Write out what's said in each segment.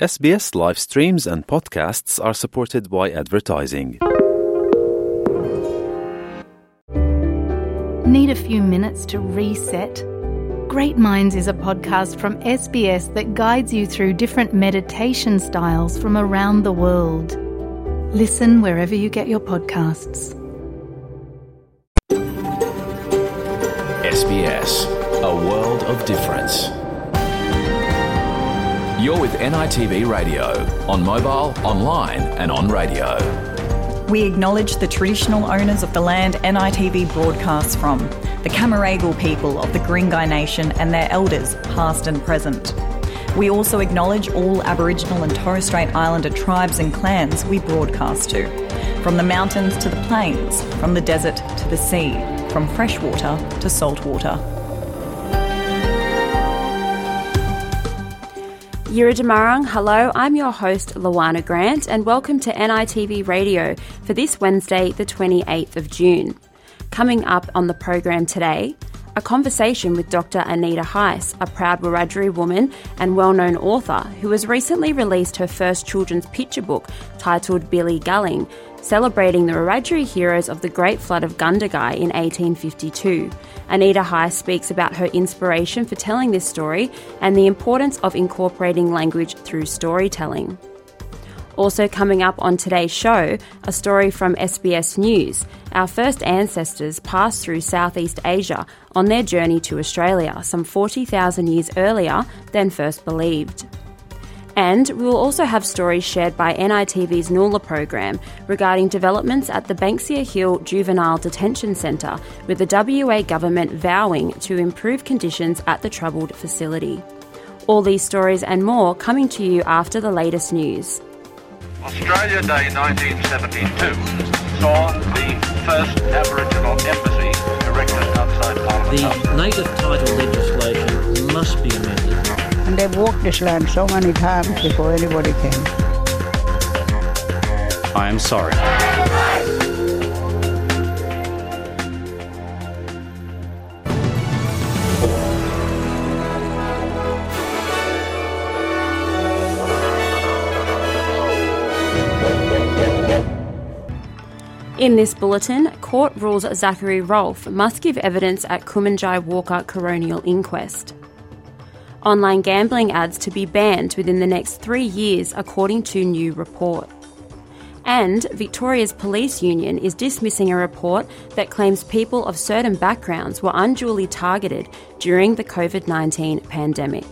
SBS live streams and podcasts are supported by advertising. Need a few minutes to reset? Great Minds is a podcast from SBS that guides you through different meditation styles from around the world. Listen wherever you get your podcasts. SBS, a world of difference. You're with NITV Radio, on mobile, online and on radio. We acknowledge the traditional owners of the land NITV broadcasts from, the Camaragal people of the Guringai Nation and their elders, past and present. We also acknowledge all Aboriginal and Torres Strait Islander tribes and clans we broadcast to, from the mountains to the plains, from the desert to the sea, from freshwater to saltwater. Yiridamarang, hello, I'm your host Luana Grant and welcome to NITV Radio for this Wednesday the 28th of June. Coming up on the program today, a conversation with Dr Anita Heiss, a proud Wiradjuri woman and well-known author who has recently released her first children's picture book titled Billy Gulling, celebrating the Wiradjuri heroes of the Great Flood of Gundagai in 1852. Anita Heiss speaks about her inspiration for telling this story and the importance of incorporating language through storytelling. Also coming up on today's show, a story from SBS News. Our first ancestors passed through Southeast Asia on their journey to Australia some 40,000 years earlier than first believed. And we will also have stories shared by NITV's Noola program regarding developments at the Banksia Hill Juvenile Detention Centre, with the WA government vowing to improve conditions at the troubled facility. All these stories and more coming to you after the latest news. Australia Day 1972 saw the first Aboriginal embassy erected outside Parliament House. The native title legislation must be amended. And they've walked this land so many times before anybody came. I am sorry. In this bulletin, court rules Zachary Rolfe must give evidence at Kumanjai Walker coronial inquest. Online gambling ads to be banned within the next 3 years, according to new report. And Victoria's police union is dismissing a report that claims people of certain backgrounds were unduly targeted during the COVID-19 pandemic.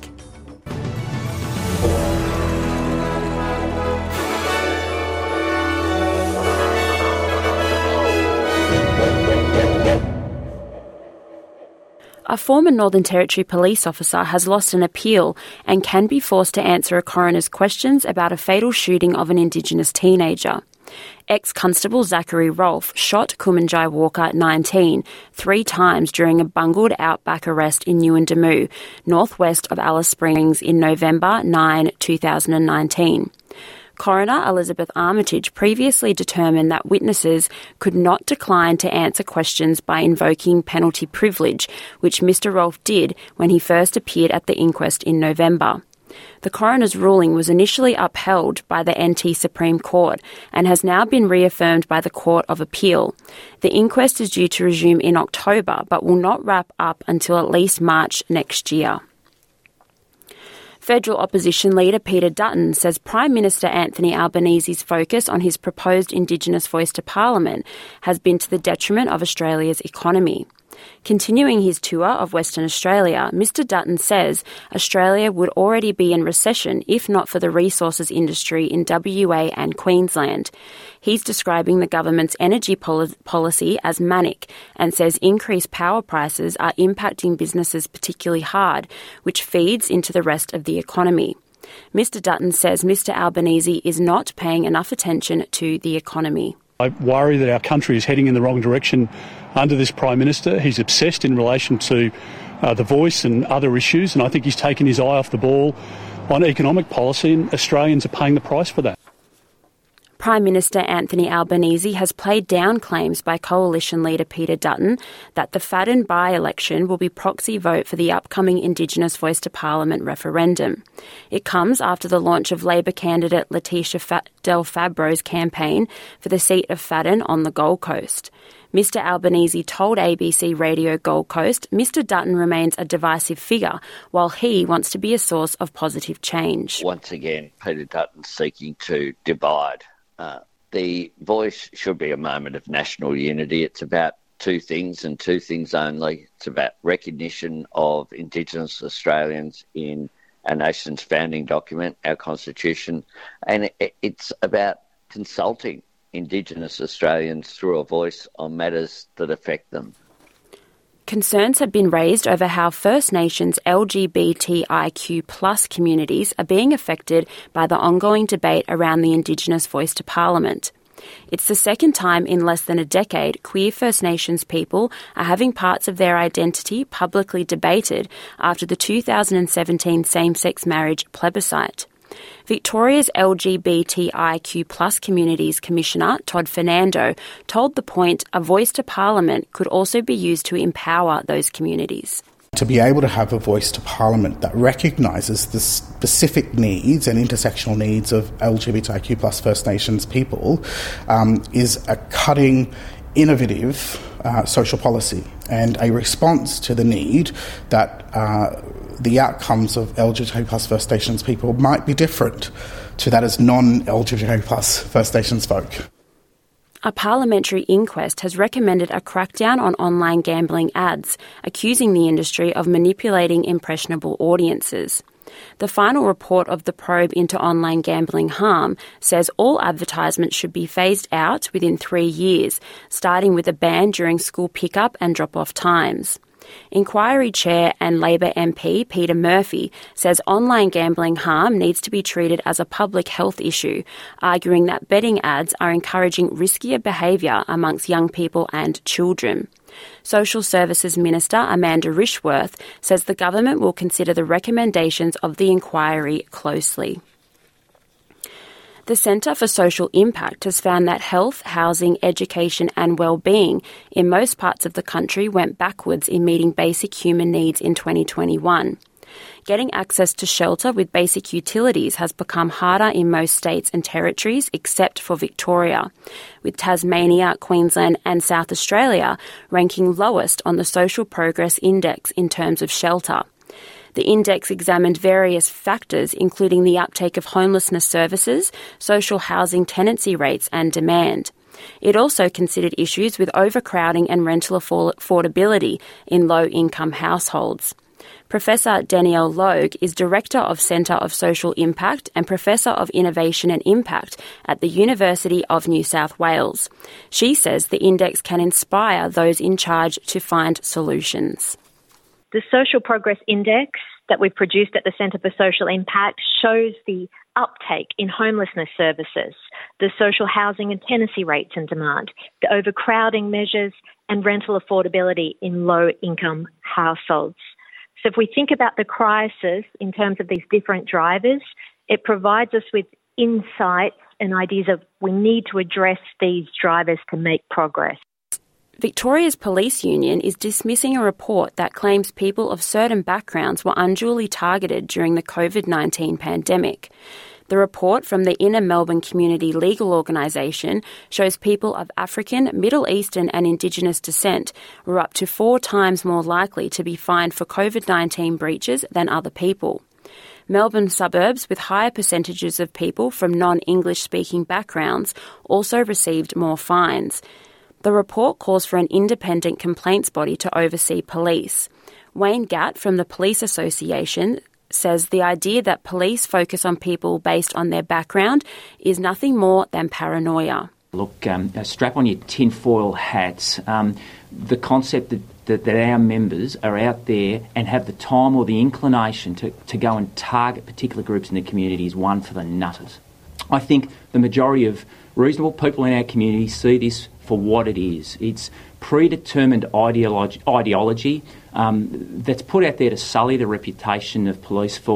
A former Northern Territory police officer has lost an appeal and can be forced to answer a coroner's questions about a fatal shooting of an Indigenous teenager. Ex-Constable Zachary Rolfe shot Kumanjai Walker, 19, 3 times during a bungled outback arrest in Yuendamu, northwest of Alice Springs in November 9, 2019. Coroner Elizabeth Armitage previously determined that witnesses could not decline to answer questions by invoking penalty privilege, which Mr Rolfe did when he first appeared at the inquest in November. The coroner's ruling was initially upheld by the NT Supreme Court and has now been reaffirmed by the Court of Appeal. The inquest is due to resume in October but will not wrap up until at least March next year. Federal opposition leader Peter Dutton says Prime Minister Anthony Albanese's focus on his proposed Indigenous voice to Parliament has been to the detriment of Australia's economy. Continuing his tour of Western Australia, Mr Dutton says Australia would already be in recession if not for the resources industry in WA and Queensland. He's describing the government's energy policy as manic and says increased power prices are impacting businesses particularly hard, which feeds into the rest of the economy. Mr Dutton says Mr Albanese is not paying enough attention to the economy. I worry that our country is heading in the wrong direction under this Prime Minister. He's obsessed in relation to the voice and other issues, and I think he's taken his eye off the ball on economic policy, and Australians are paying the price for that. Prime Minister Anthony Albanese has played down claims by Coalition leader Peter Dutton that the Fadden by-election will be proxy vote for the upcoming Indigenous Voice to Parliament referendum. It comes after the launch of Labor candidate Letitia Del Fabro's campaign for the seat of Fadden on the Gold Coast. Mr Albanese told ABC Radio Gold Coast Mr Dutton remains a divisive figure, while he wants to be a source of positive change. Once again, Peter Dutton seeking to divide. The Voice should be a moment of national unity. It's about two things and two things only. It's about recognition of Indigenous Australians in our nation's founding document, our Constitution, and it's about consulting Indigenous Australians through a voice on matters that affect them. Concerns have been raised over how First Nations LGBTIQ+ communities are being affected by the ongoing debate around the Indigenous Voice to Parliament. It's the second time in less than a decade queer First Nations people are having parts of their identity publicly debated after the 2017 same-sex marriage plebiscite. Victoria's LGBTIQ+ communities Commissioner Todd Fernando told The Point a voice to Parliament could also be used to empower those communities. To be able to have a voice to Parliament that recognises the specific needs and intersectional needs of LGBTIQ+ First Nations people is a cutting, innovative social policy and a response to the need that the outcomes of LGBTIQ+ First Nations people might be different to that as non-LGBTIQ+ First Nations folk. A parliamentary inquest has recommended a crackdown on online gambling ads, accusing the industry of manipulating impressionable audiences. The final report of the probe into online gambling harm says all advertisements should be phased out within 3 years, starting with a ban during school pickup and drop-off times. Inquiry Chair and Labor MP Peter Murphy says online gambling harm needs to be treated as a public health issue, arguing that betting ads are encouraging riskier behaviour amongst young people and children. Social Services Minister Amanda Rishworth says the government will consider the recommendations of the inquiry closely. The Centre for Social Impact has found that health, housing, education and well-being in most parts of the country went backwards in meeting basic human needs in 2021. Getting access to shelter with basic utilities has become harder in most states and territories except for Victoria, with Tasmania, Queensland and South Australia ranking lowest on the Social Progress Index in terms of shelter. The index examined various factors, including the uptake of homelessness services, social housing tenancy rates and demand. It also considered issues with overcrowding and rental affordability in low-income households. Professor Danielle Logue is Director of Centre of Social Impact and Professor of Innovation and Impact at the University of New South Wales. She says the index can inspire those in charge to find solutions. The Social Progress Index that we produced at the Centre for Social Impact shows the uptake in homelessness services, the social housing and tenancy rates and demand, the overcrowding measures and rental affordability in low-income households. So if we think about the crisis in terms of these different drivers, it provides us with insights and ideas of we need to address these drivers to make progress. Victoria's Police Union is dismissing a report that claims people of certain backgrounds were unduly targeted during the COVID-19 pandemic. The report from the Inner Melbourne Community Legal Organisation shows people of African, Middle Eastern and Indigenous descent were up to 4 times more likely to be fined for COVID-19 breaches than other people. Melbourne suburbs with higher percentages of people from non-English speaking backgrounds also received more fines. The report calls for an independent complaints body to oversee police. Wayne Gatt from the Police Association says the idea that police focus on people based on their background is nothing more than paranoia. Look, strap on your tinfoil hats. The concept that our members are out there and have the time or the inclination to go and target particular groups in the community is one for the nutters. I think the majority of reasonable people in our community see this for what it is. It's predetermined ideology that's put out there to sully the reputation of police for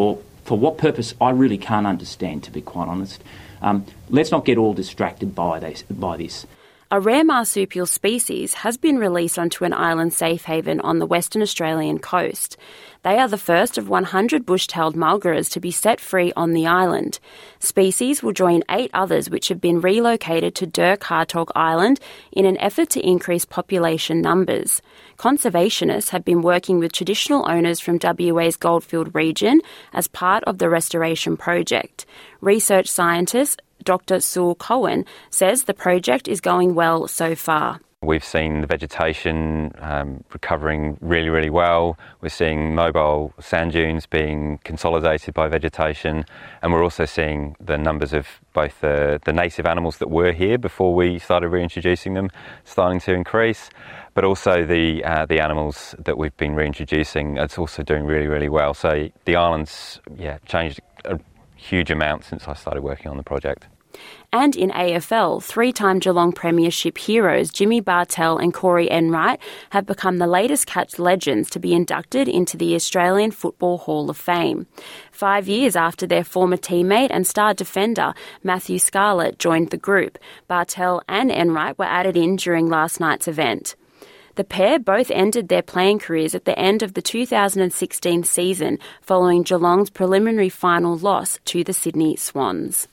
For what purpose, I really can't understand, to be quite honest. Let's not get all distracted by this. A rare marsupial species has been released onto an island safe haven on the Western Australian coast. They are the first of 100 bush-tailed mulgars to be set free on the island. Species will join 8 others which have been relocated to Dirk Hartog Island in an effort to increase population numbers. Conservationists have been working with traditional owners from WA's Goldfield region as part of the restoration project. Research scientist Dr. Sewell Cohen says the project is going well so far. We've seen the vegetation recovering really, really well. We're seeing mobile sand dunes being consolidated by vegetation, and we're also seeing the numbers of both the native animals that were here before we started reintroducing them starting to increase, but also the animals that we've been reintroducing. It's also doing really, really well. So the island's changed a huge amount since I started working on the project. And in AFL, 3-time Geelong Premiership heroes Jimmy Bartell and Corey Enright have become the latest Cats legends to be inducted into the Australian Football Hall of Fame. 5 years after their former teammate and star defender Matthew Scarlett joined the group, Bartell and Enright were added in during last night's event. The pair both ended their playing careers at the end of the 2016 season following Geelong's preliminary final loss to the Sydney Swans.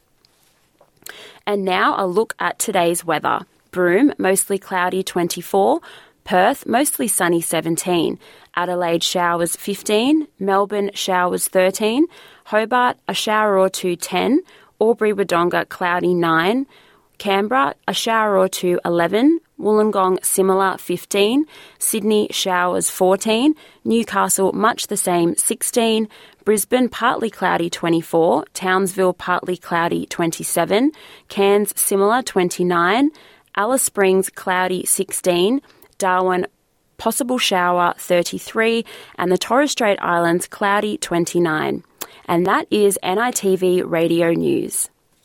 And now a look at today's weather. Broome, mostly cloudy 24. Perth, mostly sunny 17. Adelaide, showers 15. Melbourne, showers 13. Hobart, a shower or two 10. Albury-Wodonga, cloudy 9. Canberra, a shower or two 11. Wollongong, similar 15. Sydney, showers 14. Newcastle, much the same 16. Brisbane, partly cloudy 24. Townsville, partly cloudy 27. Cairns, similar 29. Alice Springs, cloudy 16. Darwin, possible shower 33. And the Torres Strait Islands, cloudy 29. And that is NITV Radio News.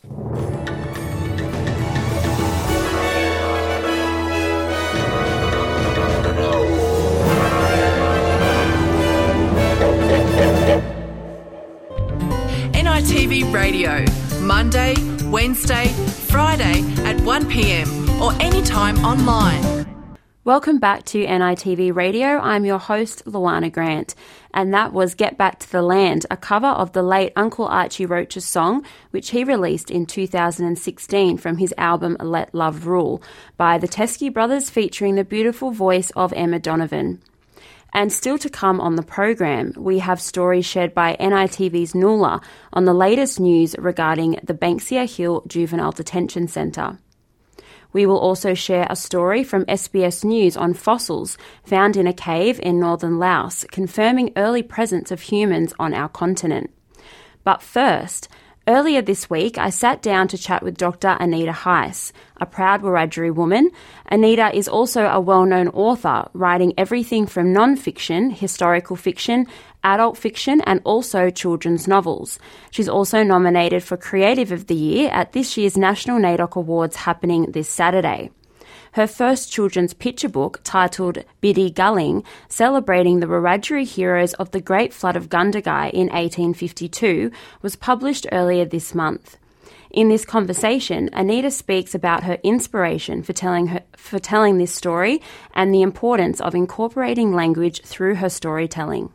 NITV Radio, Monday, Wednesday, Friday at 1 p.m. or anytime online. Welcome back to NITV Radio. I'm your host, Luana Grant. And that was Get Back to the Land, a cover of the late Uncle Archie Roach's song, which he released in 2016 from his album Let Love Rule, by the Teskey Brothers, featuring the beautiful voice of Emma Donovan. And still to come on the program, we have stories shared by NITV's Nuala on the latest news regarding the Banksia Hill Juvenile Detention Centre. We will also share a story from SBS News on fossils found in a cave in northern Laos, confirming early presence of humans on our continent. But first, earlier this week, I sat down to chat with Dr. Anita Heiss, a proud Wiradjuri woman. Anita is also a well-known author, writing everything from non-fiction, historical fiction, adult fiction, and also children's novels. She's also nominated for Creative of the Year at this year's National NAIDOC Awards happening this Saturday. Her first children's picture book, titled Biddy Gulling, celebrating the Wiradjuri heroes of the Great Flood of Gundagai in 1852, was published earlier this month. In this conversation, Anita speaks about her inspiration for telling this story and the importance of incorporating language through her storytelling.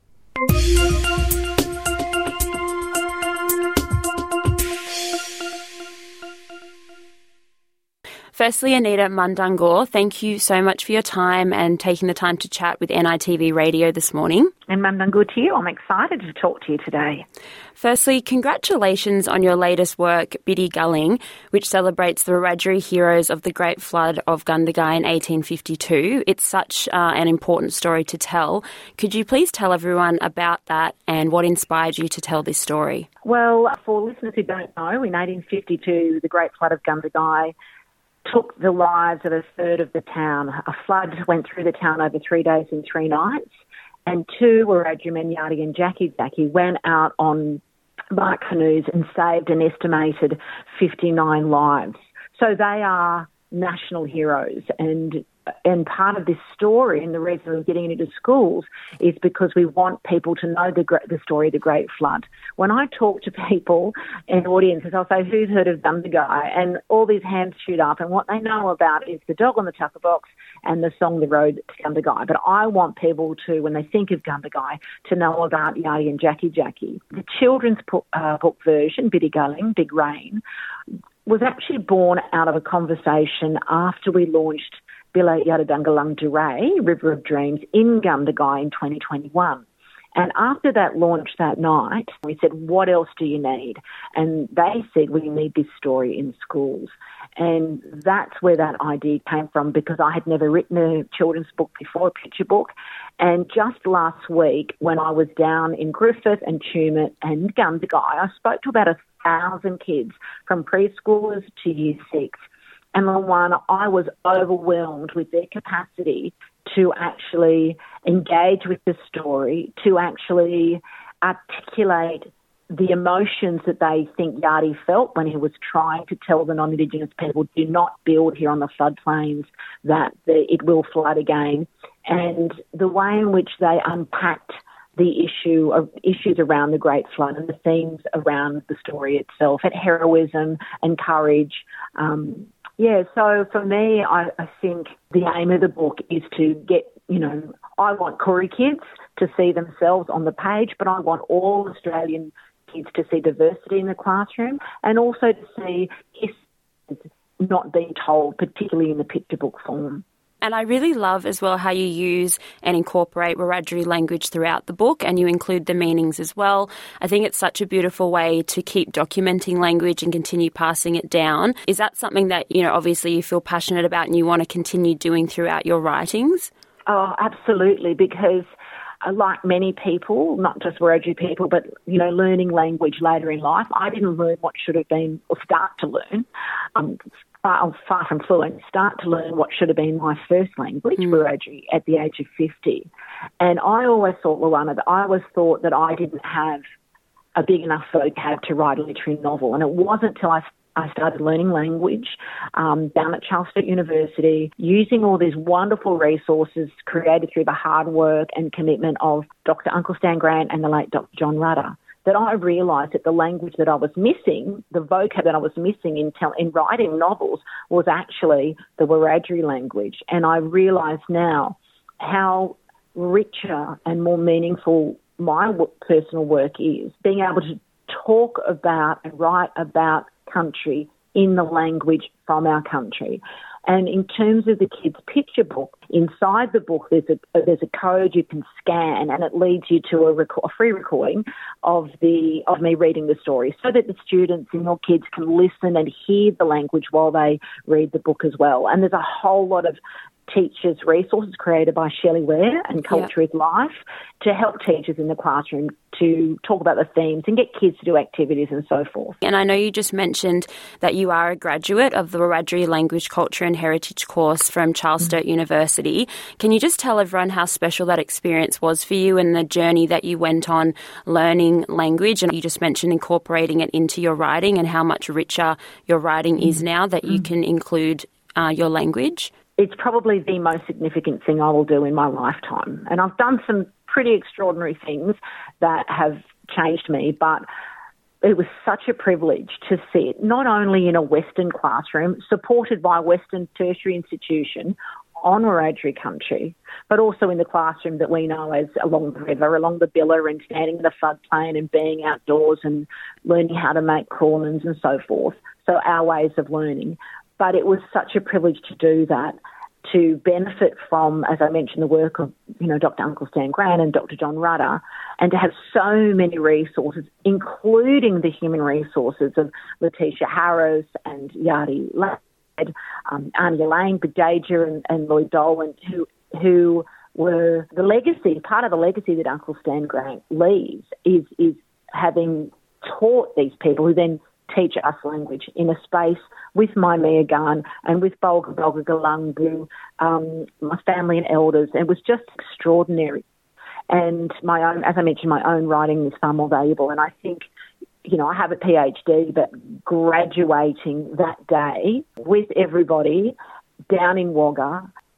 Firstly, Anita Mundangur, thank you so much for your time and taking the time to chat with NITV Radio this morning. And Mundangur to you. I'm excited to talk to you today. Firstly, congratulations on your latest work, Biddy Gulling, which celebrates the Wiradjuri heroes of the Great Flood of Gundagai in 1852. It's such an important story to tell. Could you please tell everyone about that and what inspired you to tell this story? Well, for listeners who don't know, in 1852, the Great Flood of Gundagai took the lives of a third of the town. A flood went through the town over 3 days and 3 nights, and 2 Wiradjuri men, Yadi and Jackie, went out on bark canoes and saved an estimated 59 lives. So they are national heroes, and And part of this story, and the reason we're getting it into schools, is because we want people to know the story of the Great Flood. When I talk to people in audiences, I'll say, who's heard of Gundagai? And all these hands shoot up, and what they know about is the dog on the tucker box and the song The Road to Gundagai. But I want people to, when they think of Gundagai, to know about Yardie and Jackie Jackie. The children's book version, Biddy Gulling, Big Rain, was actually born out of a conversation after we launched Bila Yadadungalang Duray, River of Dreams, in Gundagai in 2021. And after that launch that night, we said, what else do you need? And they said, we need this story in schools. And that's where that idea came from, because I had never written a children's book before, a picture book. And just last week, when I was down in Griffith and Tumut and Gundagai, I spoke to about 1,000 kids from preschoolers to year 6. And Luana, I was overwhelmed with their capacity to actually engage with the story, to actually articulate the emotions that they think Yardie felt when he was trying to tell the non-Indigenous people, do not build here on the floodplains, that it will flood again. And the way in which they unpacked the issues around the Great Flood and the themes around the story itself, and heroism and courage. So for me, I think the aim of the book is to get, I want Koori kids to see themselves on the page, but I want all Australian kids to see diversity in the classroom, and also to see history not being told, particularly in the picture book form. And I really love as well how you use and incorporate Wiradjuri language throughout the book, and you include the meanings as well. I think it's such a beautiful way to keep documenting language and continue passing it down. Is that something that, obviously you feel passionate about and you want to continue doing throughout your writings? Oh, absolutely, because like many people, not just Wiradjuri people, but, learning language later in life, I didn't learn what should have been, or start to learn. I'm far from fluent, start to learn what should have been my first language, Wiradjuri, at the age of 50. And I always thought, Luana, that I didn't have a big enough vocab to write a literary novel. And it wasn't until I started learning language down at Charles Sturt University, using all these wonderful resources created through the hard work and commitment of Dr. Uncle Stan Grant and the late Dr. John Rudder, that I realised that the language that I was missing, the vocab that I was missing in writing novels, was actually the Wiradjuri language. And I realise now how richer and more meaningful my personal work is, being able to talk about and write about country in the language from our country. And in terms of the kids' picture book, inside the book there's a code you can scan, and it leads you to a free recording of me reading the story, so that the students and your kids can listen and hear the language while they read the book as well. And there's a whole lot of teachers' resources created by Shelley Ware and Culture is Life to help teachers in the classroom to talk about the themes and get kids to do activities and so forth. And I know you just mentioned that you are a graduate of the Wiradjuri Language, Culture and Heritage course from Charles Sturt University. Can you just tell everyone how special that experience was for you and the journey that you went on learning language? And you just mentioned incorporating it into your writing and how much richer your writing is now that you can include your language. It's probably the most significant thing I will do in my lifetime. And I've done some pretty extraordinary things that have changed me, but it was such a privilege to sit not only in a Western classroom supported by a Western tertiary institution on Wiradjuri country, but also in the classroom that we know as along the river, along the Billa, and standing in the floodplain and being outdoors and learning how to make crawlins and so forth. So our ways of learning. But it was such a privilege to do that, to benefit from, as I mentioned, the work of, Dr. Uncle Stan Grant and Dr. John Rudder, and to have so many resources, including the human resources of Letitia Harris and Yardie Ladd, Arnie Elaine, Bedaja and Lloyd Dolan, who were the legacy, part of the legacy that Uncle Stan Grant leaves is having taught these people who then teach us language in a space with my Meagan and with Bulga Bulga Galungu, my family and elders. It was just extraordinary. And my own, as I mentioned, my own writing is far more valuable. And I think, I have a PhD, but graduating that day with everybody down in Wagga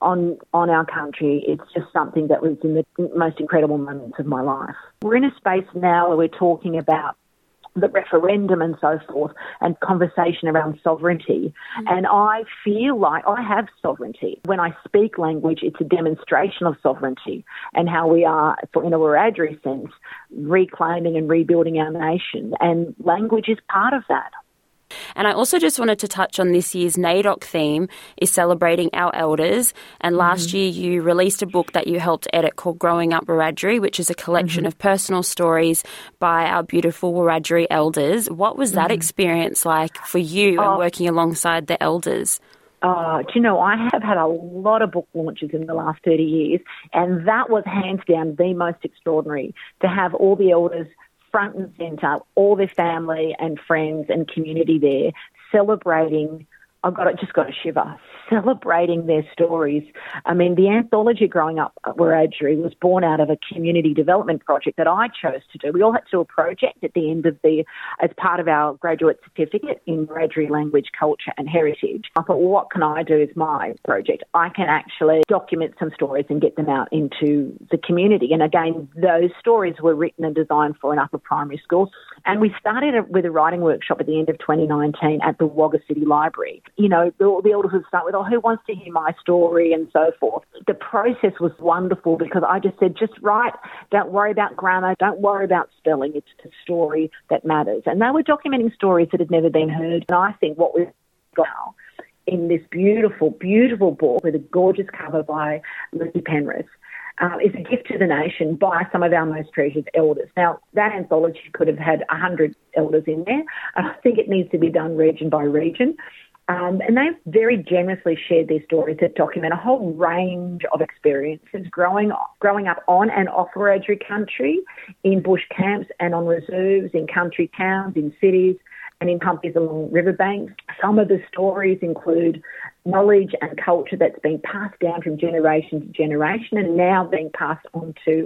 on our country. It's just something that was in the most incredible moments of my life. We're in a space now where we're talking about the referendum and so forth, and conversation around sovereignty. And I feel like I have sovereignty. When I speak language, it's a demonstration of sovereignty and how we are, in a Wiradjuri sense, reclaiming and rebuilding our nation. And language is part of that. And I also just wanted to touch on this year's NAIDOC theme is celebrating our elders. And last year you released a book that you helped edit called Growing Up Wiradjuri, which is a collection of personal stories by our beautiful Wiradjuri elders. What was that experience like for you and working alongside the elders? Do you know, I have had a lot of book launches in the last 30 years, and that was hands down the most extraordinary, to have all the elders front and centre, all their family and friends and community there, celebrating. Just got a shiver, celebrating their stories. I mean, the anthology Growing Up Wiradjuri was born out of a community development project that I chose to do. We all had to do a project at the end of as part of our graduate certificate in Wiradjuri language, culture and heritage. I thought, well, what can I do as my project? I can actually document some stories and get them out into the community. And again, those stories were written and designed for an upper primary school. And we started with a writing workshop at the end of 2019 at the Wagga City Library. You know, the elders would start with, who wants to hear my story and so forth. The process was wonderful because I just said, just write, don't worry about grammar, don't worry about spelling, it's the story that matters. And they were documenting stories that had never been heard. And I think what we've got now in this beautiful, beautiful book with a gorgeous cover by Lucy Penrith, is a gift to the nation by some of our most treasured elders. Now, that anthology could have had 100 elders in there, and I think it needs to be done region by region. And they've very generously shared their stories that document a whole range of experiences growing up on and off Wiradjuri country, in bush camps and on reserves, in country towns, in cities, and in humpies along riverbanks. Some of the stories include knowledge and culture that's been passed down from generation to generation and now being passed on to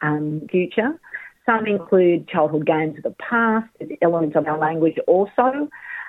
future. Some include childhood games of the past, elements of our language also.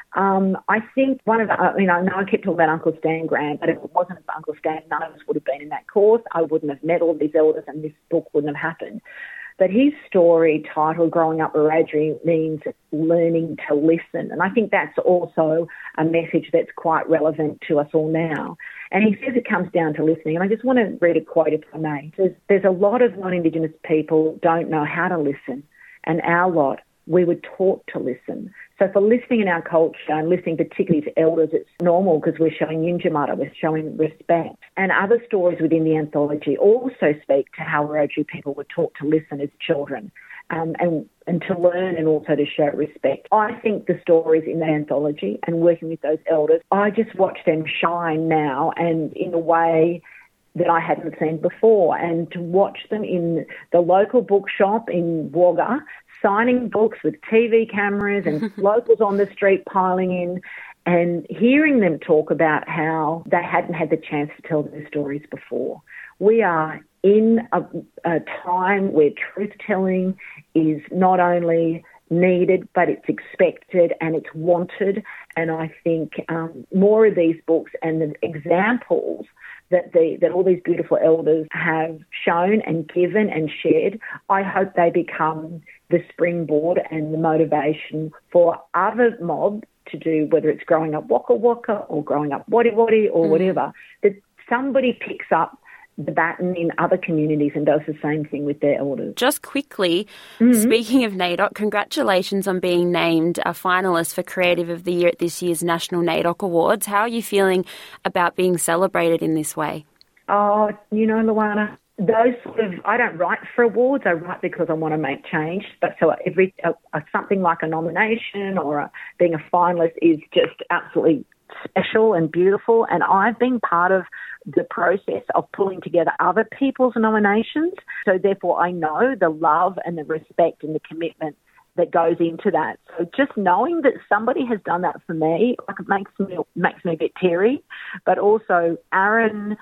I think I know I keep talking about Uncle Stan Grant, but if it wasn't for Uncle Stan, none of us would have been in that course. I wouldn't have met all these elders and this book wouldn't have happened. But his story, titled Growing Up Wiradjuri, means learning to listen. And I think that's also a message that's quite relevant to us all now. And he says it comes down to listening. And I just want to read a quote, if I may. There's a lot of non-Indigenous people don't know how to listen. And our lot, we were taught to listen. So for listening in our culture and listening particularly to elders, it's normal because we're showing Yinjamara, we're showing respect. And other stories within the anthology also speak to how Wiradjuri people were taught to listen as children and to learn and also to show respect. I think the stories in the anthology and working with those elders, I just watch them shine now and in a way that I hadn't seen before, and to watch them in the local bookshop in Wagga, signing books with TV cameras and locals on the street piling in, and hearing them talk about how they hadn't had the chance to tell their stories before. We are in a time where truth-telling is not only needed, but it's expected and it's wanted. And I think more of these books and the examples that all these beautiful elders have shown and given and shared, I hope they become the springboard and the motivation for other mobs to do, whether it's growing up Waka Waka or growing up Wadi Wadi or whatever, that somebody picks up the baton in other communities and does the same thing with their elders. Just quickly, speaking of NAIDOC, congratulations on being named a finalist for Creative of the Year at this year's National NAIDOC Awards. How are you feeling about being celebrated in this way? Oh, you know, Luana, those I don't write for awards. I write because I want to make change. But so something like a nomination or being a finalist is just absolutely special and beautiful. And I've been part of the process of pulling together other people's nominations. So therefore I know the love and the respect and the commitment that goes into that. So just knowing that somebody has done that for me, like, it makes me a bit teary. But also Aaron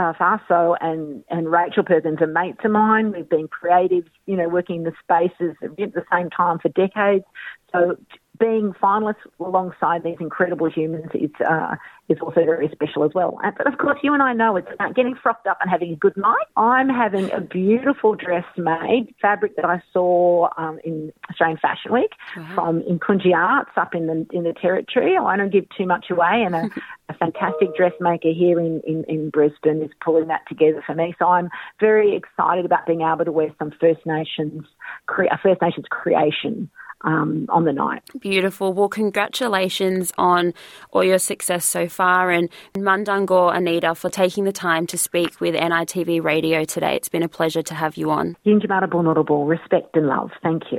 Faso and Rachel Perkins are mates of mine. We've been creatives, working in the spaces at the same time for decades. So being finalists alongside these incredible humans is also very special as well. But of course, you and I know it's about getting frocked up and having a good night. I'm having a beautiful dress made, fabric that I saw in Australian Fashion Week from Inkunji Arts up in the Territory. I don't give too much away, and a fantastic dressmaker here in Brisbane is pulling that together for me. So I'm very excited about being able to wear some First Nations creation on the night. Beautiful. Well, congratulations on all your success so far, and Mandangor Anita for taking the time to speak with NITV Radio today. It's been a pleasure to have you on. Respect and love. Thank you.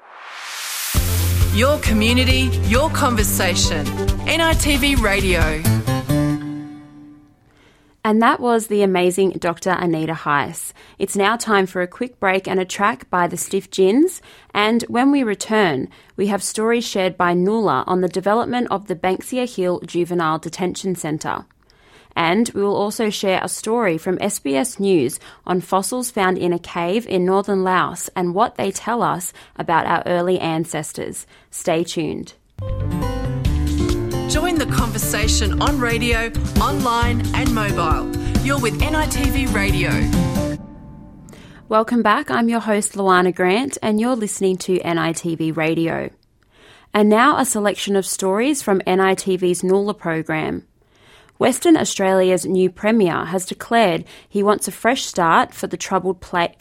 Your community, your conversation. NITV Radio. And that was the amazing Dr. Anita Heiss. It's now time for a quick break and a track by the Stiff Gins. And when we return, we have stories shared by Nuala on the development of the Banksia Hill Juvenile Detention Centre. And we will also share a story from SBS News on fossils found in a cave in northern Laos and what they tell us about our early ancestors. Stay tuned. Join the conversation on radio, online and mobile. You're with NITV Radio. Welcome back. I'm your host, Luana Grant, and you're listening to NITV Radio. And now a selection of stories from NITV's Nuala program. Western Australia's new Premier has declared he wants a fresh start for the trouble-plagued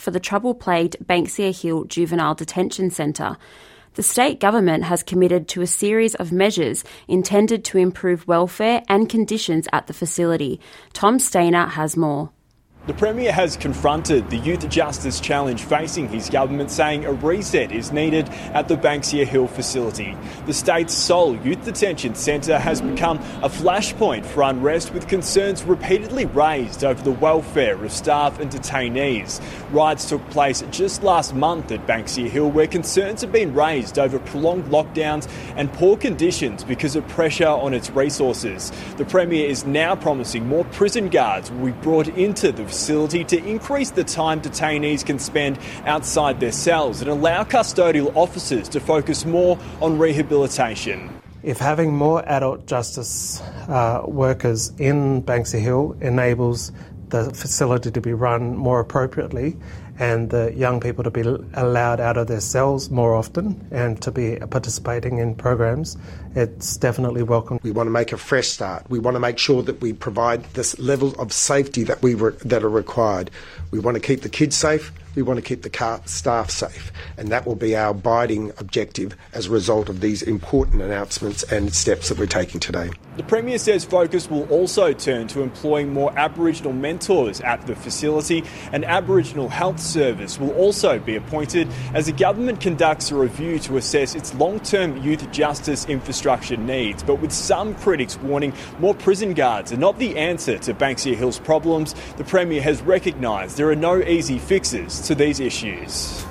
Banksia Hill Juvenile Detention Centre. The state government has committed to a series of measures intended to improve welfare and conditions at the facility. Tom Stainer has more. The Premier has confronted the youth justice challenge facing his government, saying a reset is needed at the Banksia Hill facility. The state's sole youth detention centre has become a flashpoint for unrest, with concerns repeatedly raised over the welfare of staff and detainees. Riots took place just last month at Banksia Hill, where concerns have been raised over prolonged lockdowns and poor conditions because of pressure on its resources. The Premier is now promising more prison guards will be brought into the facility to increase the time detainees can spend outside their cells and allow custodial officers to focus more on rehabilitation. If having more adult justice workers in Banksia Hill enables the facility to be run more appropriately and the young people to be allowed out of their cells more often and to be participating in programs, it's definitely welcome. We want to make a fresh start. We want to make sure that we provide this level of safety that that are required. We want to keep the kids safe. We want to keep the staff safe, and that will be our abiding objective as a result of these important announcements and steps that we're taking today. The Premier says focus will also turn to employing more Aboriginal mentors at the facility. An Aboriginal health service will also be appointed as the government conducts a review to assess its long-term youth justice infrastructure needs, but with some critics warning more prison guards are not the answer to Banksia Hill's problems. The Premier has recognised there are no easy fixes to these issues.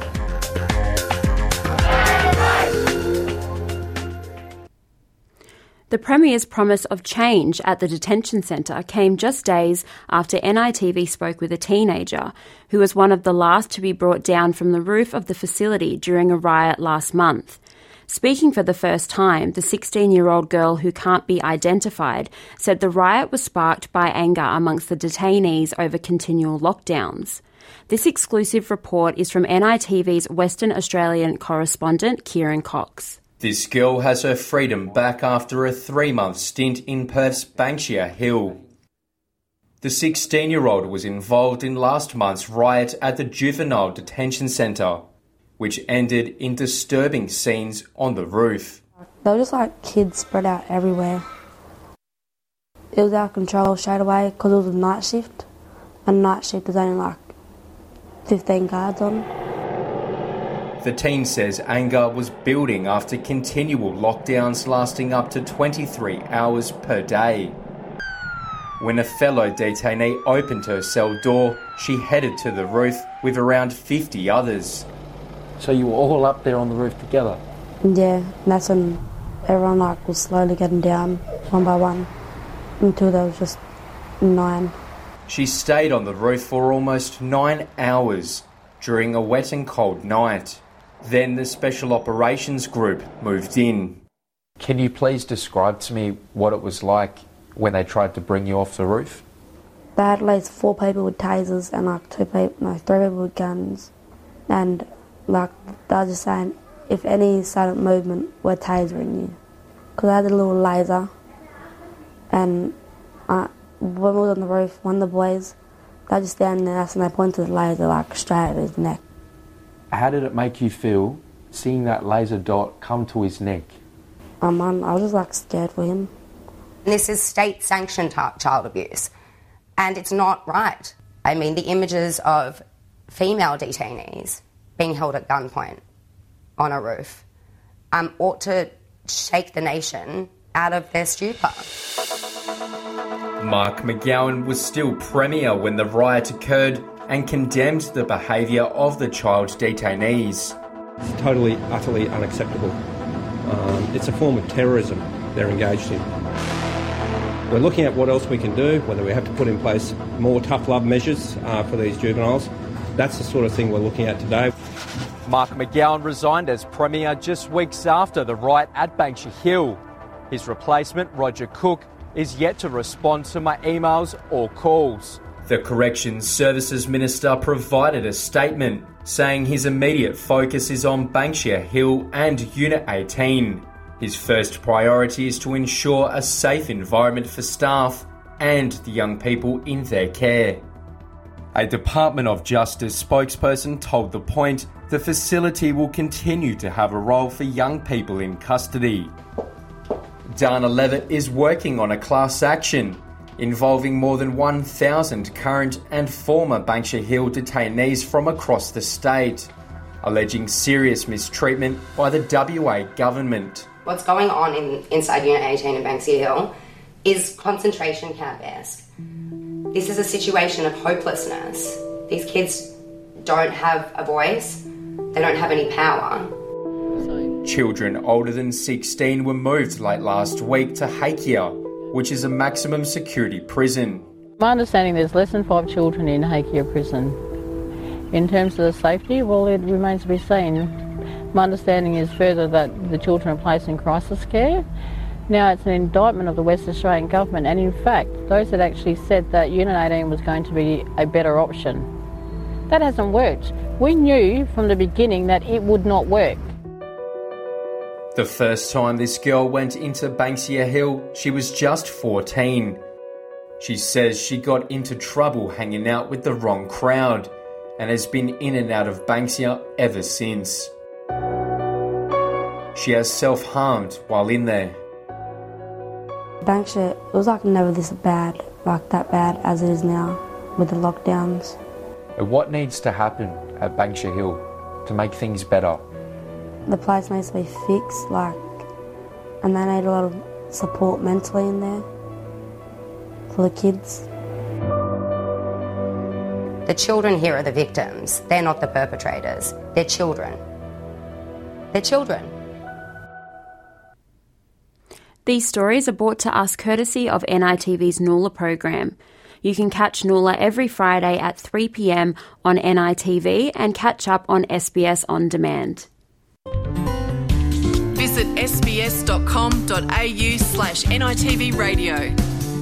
The Premier's promise of change at the detention centre came just days after NITV spoke with a teenager who was one of the last to be brought down from the roof of the facility during a riot last month. Speaking for the first time, the 16-year-old girl who can't be identified said the riot was sparked by anger amongst the detainees over continual lockdowns. This exclusive report is from NITV's Western Australian correspondent, Kieran Cox. This girl has her freedom back after a 3-month stint in Perth's Banksia Hill. The 16-year-old was involved in last month's riot at the Juvenile Detention Centre, which ended in disturbing scenes on the roof. They were just like kids spread out everywhere. It was out of control straight away because it was a night shift, and night shift is only like 15 guards on. The teen says anger was building after continual lockdowns lasting up to 23 hours per day. When a fellow detainee opened her cell door, she headed to the roof with around 50 others. So you were all up there on the roof together? Yeah, and that's when everyone was slowly getting down one by one until there was just 9. She stayed on the roof for almost 9 hours during a wet and cold night. Then the Special Operations Group moved in. Can you please describe to me what it was like when they tried to bring you off the roof? They had like 4 people with tasers and like 3 people with guns, and like they were just saying if any sudden movement, we're tasering you. Because I had a little laser, and when we were on the roof, one of the boys, they just standing there and they pointed the laser like straight at his neck. How did it make you feel seeing that laser dot come to his neck? I was just like scared for him. This is state-sanctioned child abuse, and it's not right. I mean, the images of female detainees being held at gunpoint on a roof ought to shake the nation out of their stupor. Mark McGowan was still Premier when the riot occurred and condemned the behaviour of the child detainees. It's totally, utterly unacceptable. It's a form of terrorism they're engaged in. We're looking at what else we can do, whether we have to put in place more tough love measures for these juveniles. That's the sort of thing we're looking at today. Mark McGowan resigned as Premier just weeks after the riot at Banksia Hill. His replacement, Roger Cook, is yet to respond to my emails or calls. The Corrections Services Minister provided a statement saying his immediate focus is on Banksia Hill and Unit 18. His first priority is to ensure a safe environment for staff and the young people in their care. A Department of Justice spokesperson told The Point the facility will continue to have a role for young people in custody. Dana Levitt is working on a class action involving more than 1,000 current and former Banksia Hill detainees from across the state, alleging serious mistreatment by the WA government. What's going on inside Unit 18 in Banksia Hill is concentration camp-esque. This is a situation of hopelessness. These kids don't have a voice, they don't have any power. Children older than 16 were moved late last week to Hakea, which is a maximum security prison. My understanding there's less than 5 children in Hakea prison. In terms of the safety, well, it remains to be seen. My understanding is further that the children are placed in crisis care. Now it's an indictment of the West Australian government, and in fact those that actually said that Unit 18 was going to be a better option. That hasn't worked. We knew from the beginning that it would not work. The first time this girl went into Banksia Hill, she was just 14. She says she got into trouble hanging out with the wrong crowd and has been in and out of Banksia ever since. She has self-harmed while in there. Banksia, it was like never this bad, like that bad as it is now with the lockdowns. What needs to happen at Banksia Hill to make things better? The place needs to be fixed, and they need a lot of support mentally in there for the kids. The children here are the victims. They're not the perpetrators. They're children. They're children. These stories are brought to us courtesy of NITV's Noola program. You can catch Noola every Friday at 3 p.m. on NITV and catch up on SBS On Demand. Visit sbs.com.au/NITV radio.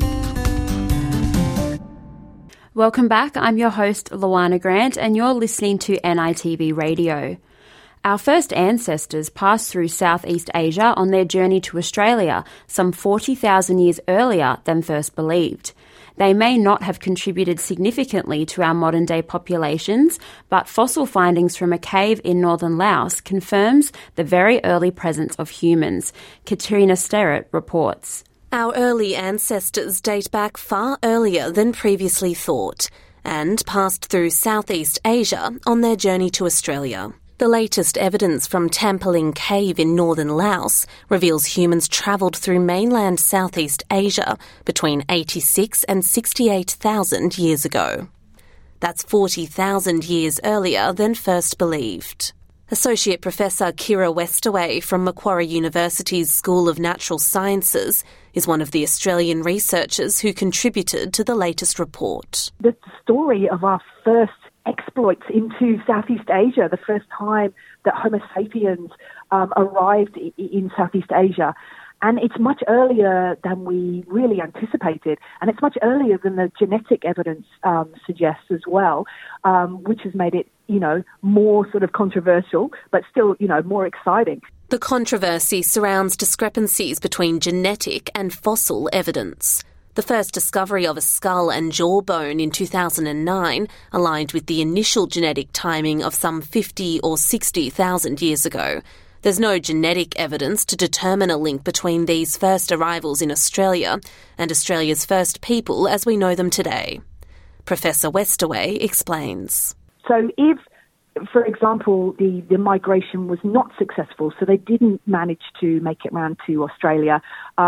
Welcome back. I'm your host, Luana Grant, and you're listening to NITV Radio. Our first ancestors passed through Southeast Asia on their journey to Australia some 40,000 years earlier than first believed. They may not have contributed significantly to our modern-day populations, but fossil findings from a cave in northern Laos confirms the very early presence of humans. Katrina Sterrett reports. Our early ancestors date back far earlier than previously thought and passed through Southeast Asia on their journey to Australia. The latest evidence from Tampaling Cave in northern Laos reveals humans travelled through mainland Southeast Asia between 86 and 68,000 years ago. That's 40,000 years earlier than first believed. Associate Professor Kira Westaway from Macquarie University's School of Natural Sciences is one of the Australian researchers who contributed to the latest report. The story of our first exploits into Southeast Asia, the first time that Homo sapiens arrived in Southeast Asia, And it's much earlier than we really anticipated, and it's much earlier than the genetic evidence suggests as well, which has made it, more sort of controversial, but still, more exciting. The controversy surrounds discrepancies between genetic and fossil evidence. The first discovery of a skull and jawbone in 2009 aligned with the initial genetic timing of some 50 or 60,000 years ago. There's no genetic evidence to determine a link between these first arrivals in Australia and Australia's first people as we know them today. Professor Westaway explains. So if, for example, the migration was not successful, so they didn't manage to make it round to Australia,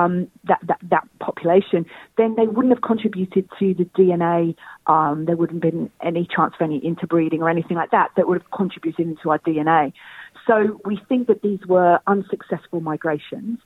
that population, then they wouldn't have contributed to the DNA. There wouldn't have been any chance of any interbreeding or anything like that would have contributed into our DNA. So we think that these were unsuccessful migrations,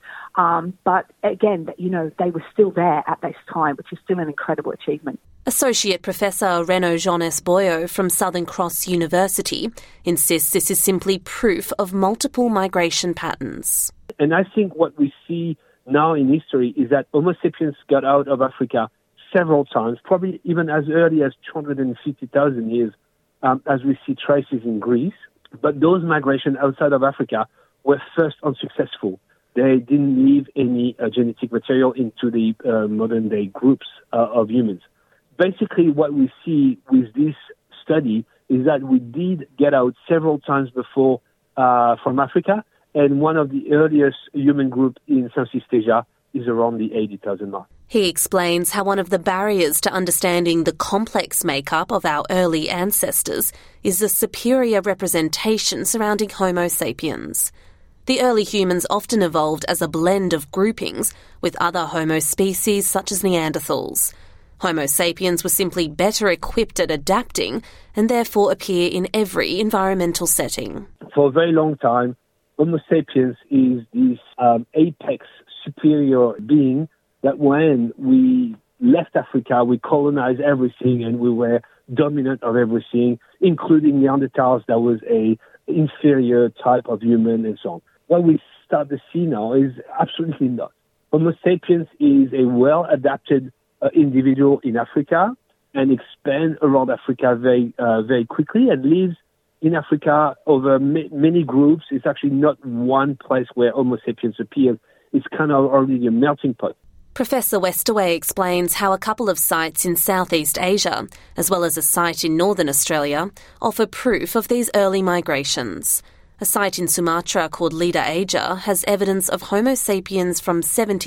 but again, they were still there at this time, which is still an incredible achievement. Associate Professor Reno Jones Boyo from Southern Cross University insists this is simply proof of multiple migration patterns. And I think what we see now in history is that Homo sapiens got out of Africa several times, probably even as early as 250,000 years, as we see traces in Greece. But those migrations outside of Africa were first unsuccessful. They didn't leave any genetic material into the modern-day groups of humans. Basically, what we see with this study is that we did get out several times before from Africa, and one of the earliest human groups in Southeast Asia is around the 80,000 mark. He explains how one of the barriers to understanding the complex makeup of our early ancestors is the superior representation surrounding Homo sapiens. The early humans often evolved as a blend of groupings with other Homo species such as Neanderthals. Homo sapiens were simply better equipped at adapting and therefore appear in every environmental setting. For a very long time, Homo sapiens is this apex superior being that when we left Africa, we colonized everything and we were dominant of everything, including Neanderthals, that was a inferior type of human and so on. What we start to see now is absolutely not. Homo sapiens is a well-adapted individual in Africa and expand around Africa very quickly and lives in Africa over many groups. It's actually not one place where Homo sapiens appears. It's kind of already a melting pot. Professor Westaway explains how a couple of sites in Southeast Asia, as well as a site in Northern Australia, offer proof of these early migrations. A site in Sumatra called Lida Aja has evidence of Homo sapiens from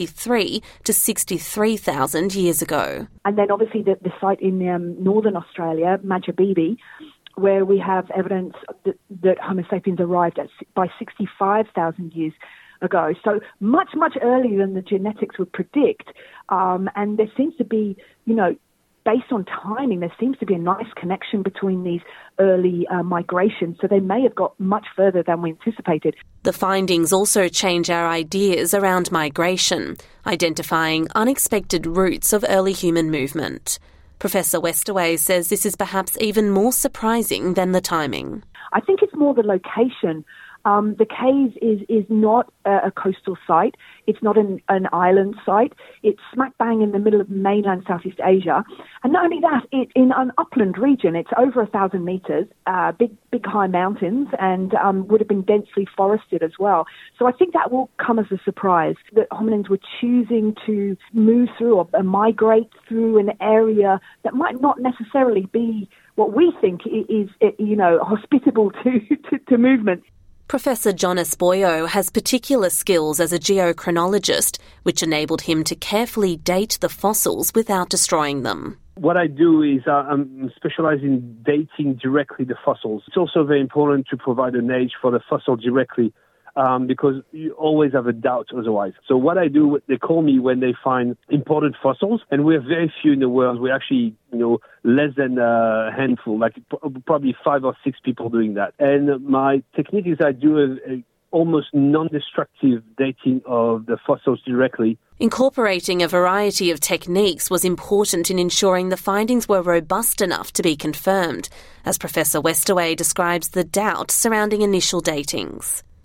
73 to 63,000 years ago. And then obviously the site in Northern Australia, Majabibi, where we have evidence that Homo sapiens arrived by 65,000 years ago. So much, much earlier than the genetics would predict. And there seems to be, based on timing, there seems to be a nice connection between these early migrations. So they may have got much further than we anticipated. The findings also change our ideas around migration, identifying unexpected routes of early human movement. Professor Westaway says this is perhaps even more surprising than the timing. I think it's more the location. The Cays is not a coastal site. It's not an island site. It's smack bang in the middle of mainland Southeast Asia. And not only that, it's in an upland region. It's over 1,000 metres, big high mountains, and would have been densely forested as well. So I think that will come as a surprise, that hominins were choosing to move through or migrate through an area that might not necessarily be what we think is, hospitable to movement. Professor Jonas Boyo has particular skills as a geochronologist, which enabled him to carefully date the fossils without destroying them. What I do is I'm specialized in dating directly the fossils. It's also very important to provide an age for the fossil directly, because you always have a doubt otherwise. So what I do, they call me when they find important fossils, and we're very few in the world. We're actually, less than a handful, like probably 5 or 6 people doing that. And my technique is I do a almost non-destructive dating of the fossils directly. Incorporating a variety of techniques was important in ensuring the findings were robust enough to be confirmed, as Professor Westaway describes the doubt surrounding initial datings.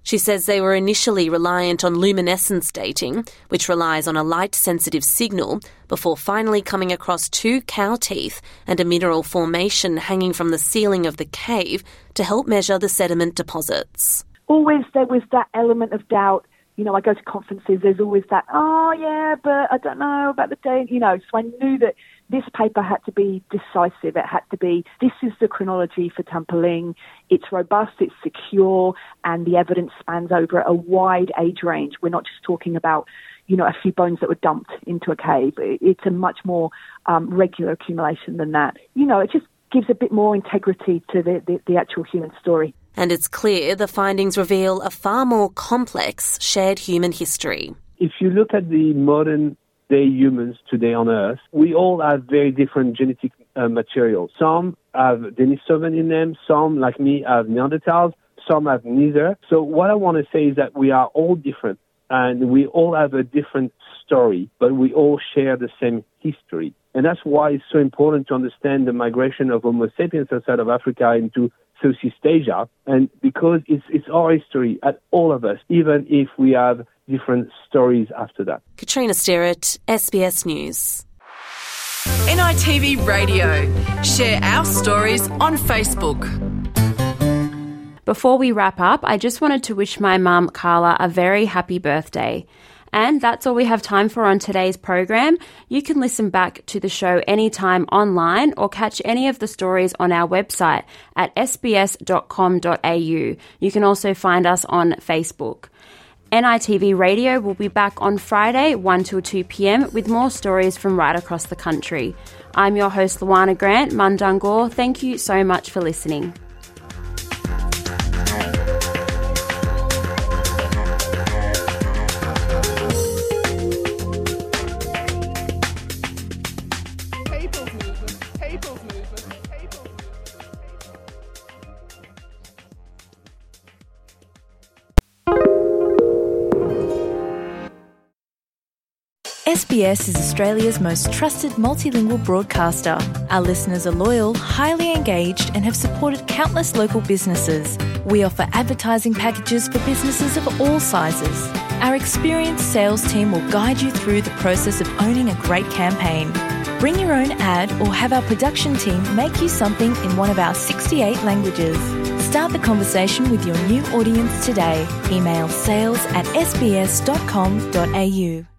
She says they were initially reliant on luminescence dating, which relies on a light-sensitive signal, before finally coming across 2 cow teeth and a mineral formation hanging from the ceiling of the cave to help measure the sediment deposits. Always there was that element of doubt. You know, I go to conferences, there's always that, oh yeah, but I don't know about the date, you know. So I knew that this paper had to be decisive. It had to be, this is the chronology for Tampiling. It's robust, it's secure, and the evidence spans over a wide age range. We're not just talking about, you know, a few bones that were dumped into a cave. It's a much more regular accumulation than that. You know, it just gives a bit more integrity to the actual human story. And it's clear the findings reveal a far more complex shared human history. If you look at the modern-day humans today on Earth, we all have very different genetic material. Some have Denisovan in them, some, like me, have Neanderthals, some have neither. So what I want to say is that we are all different, and we all have a different story, but we all share the same history. And that's why it's so important to understand the migration of Homo sapiens outside of Africa into Southeast Asia, and because it's our history at all of us, even if we have different stories after that. Katrina Sterrett, SBS News. NITV Radio. Share our stories on Facebook. Before we wrap up, I just wanted to wish my mum, Carla, a very happy birthday. And that's all we have time for on today's program. You can listen back to the show anytime online or catch any of the stories on our website at sbs.com.au. You can also find us on Facebook. NITV Radio will be back on Friday, 1 till 2 p.m, with more stories from right across the country. I'm your host, Luana Grant, Mundungor. Thank you so much for listening. SBS is Australia's most trusted multilingual broadcaster. Our listeners are loyal, highly engaged, and have supported countless local businesses. We offer advertising packages for businesses of all sizes. Our experienced sales team will guide you through the process of owning a great campaign. Bring your own ad or have our production team make you something in one of our 68 languages. Start the conversation with your new audience today. Email sales@sbs.com.au.